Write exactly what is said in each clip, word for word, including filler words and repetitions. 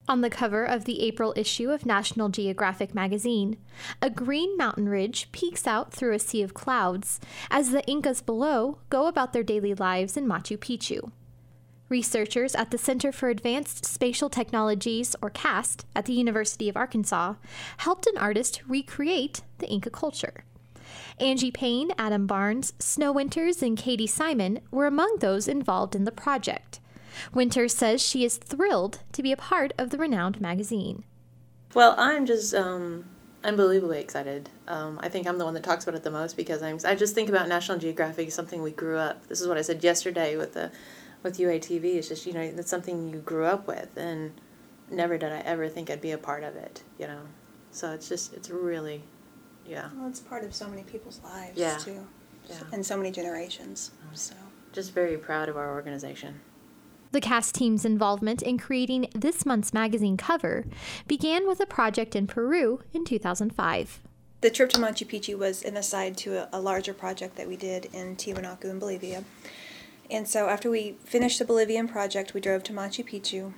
On the cover of the April issue of National Geographic magazine, a green mountain ridge peeks out through a sea of clouds as the Incas below go about their daily lives in Machu Picchu. Researchers at the Center for Advanced Spatial Technologies, or CAST, at the University of Arkansas helped an artist recreate the Inca culture. Angie Payne, Adam Barnes, Snow Winters, and Katie Simon were among those involved in the project. Winters says she is thrilled to be a part of the renowned magazine. Well, I'm just um, unbelievably excited. Um, I think I'm the one that talks about it the most because I'm, I just think about National Geographic as something we grew up. This is what I said yesterday with the with U A T V. It's just, you know, it's something you grew up with, and never did I ever think I'd be a part of it, you know. So it's just, it's really, yeah. Well, it's part of so many people's lives, yeah. too, yeah. and so many generations, so. Just very proud of our organization. The CAST team's involvement in creating this month's magazine cover began with a project in Peru in two thousand five. The trip to Machu Picchu was an aside to a, a larger project that we did in Tiwanaku in Bolivia. And so after we finished the Bolivian project, we drove to Machu Picchu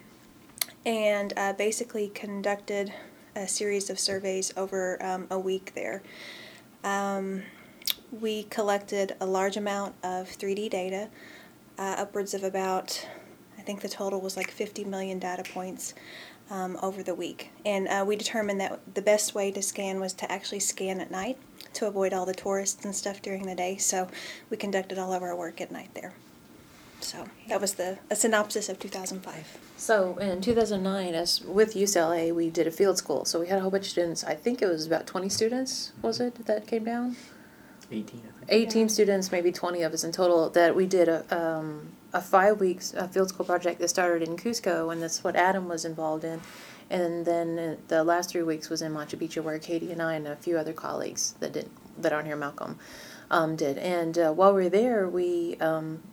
and uh, basically conducted a series of surveys over um, a week there. Um, we collected a large amount of three D data, uh, upwards of about, I think the total was like fifty million data points um, over the week. And uh, we determined that the best way to scan was to actually scan at night to avoid all the tourists and stuff during the day. So we conducted all of our work at night there. So that was the a synopsis of two thousand five. So in two thousand nine, as with U C L A, we did a field school. So we had a whole bunch of students. I think it was about twenty students, was it, that came down? eighteen, I think. eighteen Yeah. students, maybe twenty of us in total, that we did a um, a five weeks uh, field school project that started in Cusco, and that's what Adam was involved in. And then uh, the last three weeks was in Machu Picchu, where Katie and I and a few other colleagues that did that aren't here, Malcolm, um, did. And uh, while we were there, we um,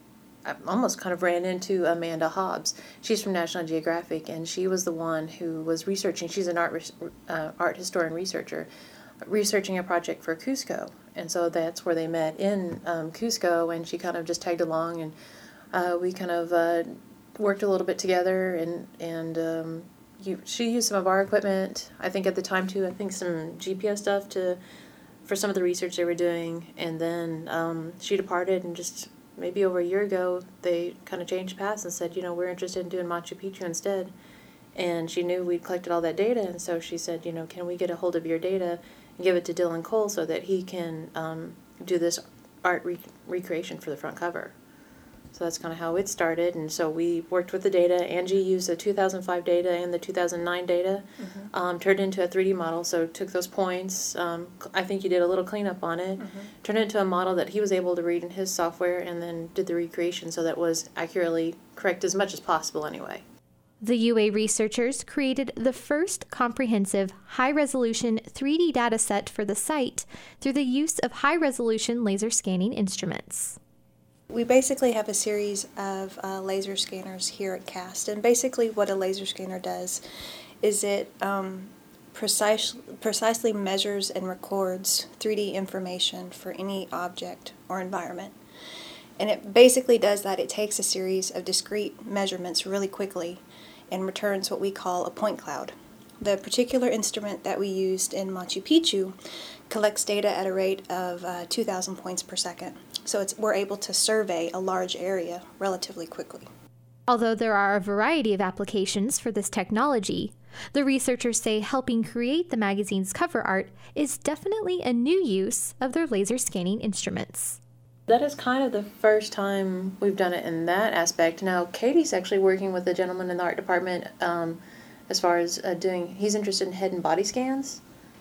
I almost kind of ran into Amanda Hobbs. She's from National Geographic, and she was the one who was researching. She's an art re- uh, art historian researcher, researching a project for Cusco. And so that's where they met in um, Cusco, and she kind of just tagged along, and uh, we kind of uh, worked a little bit together, and and um, you, she used some of our equipment, I think at the time too, I think some G P S stuff to for some of the research they were doing, and then um, she departed, and just maybe over a year ago, they kind of changed paths and said, you know, we're interested in doing Machu Picchu instead. And she knew we'd collected all that data, and so she said, you know, can we get a hold of your data and give it to Dylan Cole so that he can um, do this art re- recreation for the front cover. So that's kind of how it started, and so we worked with the data. Angie used the two thousand five data and the two thousand nine data, mm-hmm. um, turned it into a three D model, so took those points. Um, I think you did a little cleanup on it, mm-hmm. turned it into a model that he was able to read in his software, and then did the recreation so that it was accurately correct as much as possible anyway. The U A researchers created the first comprehensive high-resolution three D data set for the site through the use of high-resolution laser scanning instruments. We basically have a series of uh, laser scanners here at CAST, and basically what a laser scanner does is it um, precise, precisely measures and records three D information for any object or environment. And it basically does that. It takes a series of discrete measurements really quickly and returns what we call a point cloud. The particular instrument that we used in Machu Picchu collects data at a rate of uh, two thousand points per second. So it's, we're able to survey a large area relatively quickly. Although there are a variety of applications for this technology, the researchers say helping create the magazine's cover art is definitely a new use of their laser scanning instruments. That is kind of the first time we've done it in that aspect. Now, Katie's actually working with a gentleman in the art department um, as far as uh, doing, he's interested in head and body scans.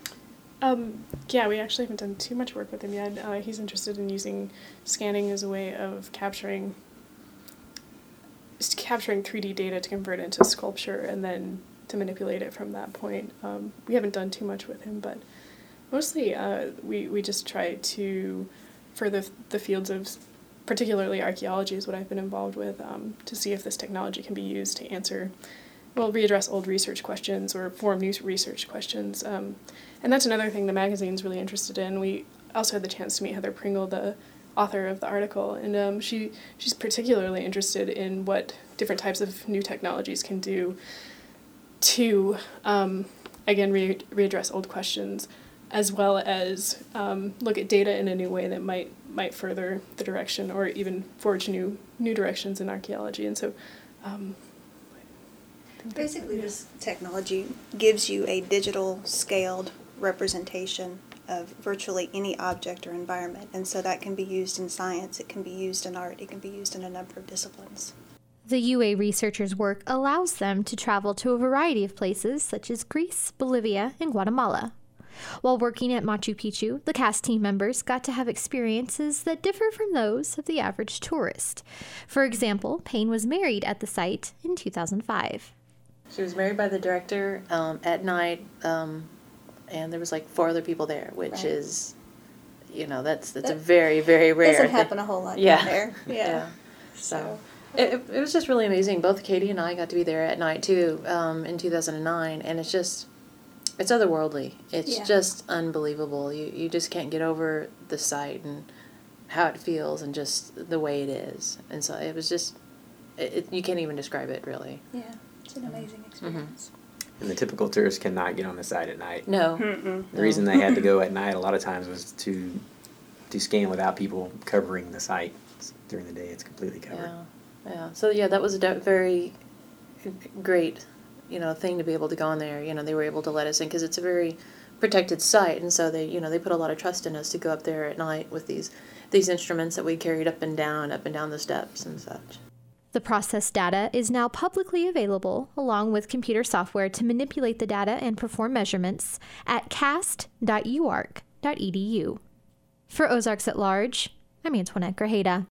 Um, yeah, we actually haven't done too much work with him yet. Uh, he's interested in using scanning as a way of capturing capturing three D data to convert it into sculpture and then to manipulate it from that point. Um, we haven't done too much with him, but mostly uh, we, we just try to further the fields of particularly archaeology is what I've been involved with, um, to see if this technology can be used to answer, well, readdress old research questions or form new research questions. Um, and that's another thing the magazine's really interested in. We also had the chance to meet Heather Pringle, the author of the article, and um, she she's particularly interested in what different types of new technologies can do to, um, again, re- readdress old questions, as well as um, look at data in a new way that might might further the direction or even forge new new directions in archaeology. And so um, basically this technology gives you a digital scaled representation of virtually any object or environment, and so that can be used in science, it can be used in art, it can be used in a number of disciplines. The U A researchers' work allows them to travel to a variety of places such as Greece, Bolivia, and Guatemala. While working at Machu Picchu, the cast team members got to have experiences that differ from those of the average tourist. For example, Payne was married at the site in two thousand five. She was married by the director um, at night, um, and there was like four other people there, which Right. is, you know, that's that's That a very, very rare Doesn't thing. happen a whole lot Yeah. down there. Yeah. Yeah. So it, it was just really amazing. Both Katie and I got to be there at night too um, in two thousand nine, and it's just, it's otherworldly. It's Yeah. just unbelievable. You you just can't get over the site and how it feels and just the way it is. And so it was just, it, it, you can't even describe it really. Yeah, it's an amazing experience. And the typical tourist cannot get on the site at night. No. Mm-mm. The reason they had to go at night a lot of times was to to scan without people covering the site. During the day, it's completely covered. Yeah, yeah. So yeah, that was a de- very great, you know, thing to be able to go in there. You know, they were able to let us in because it's a very protected site, and so they, you know, they put a lot of trust in us to go up there at night with these these instruments that we carried up and down, up and down the steps and such. The process data is now publicly available, along with computer software to manipulate the data and perform measurements, at cast dot u arc dot e d u. For Ozarks at Large, I'm Antoinette Grajeda.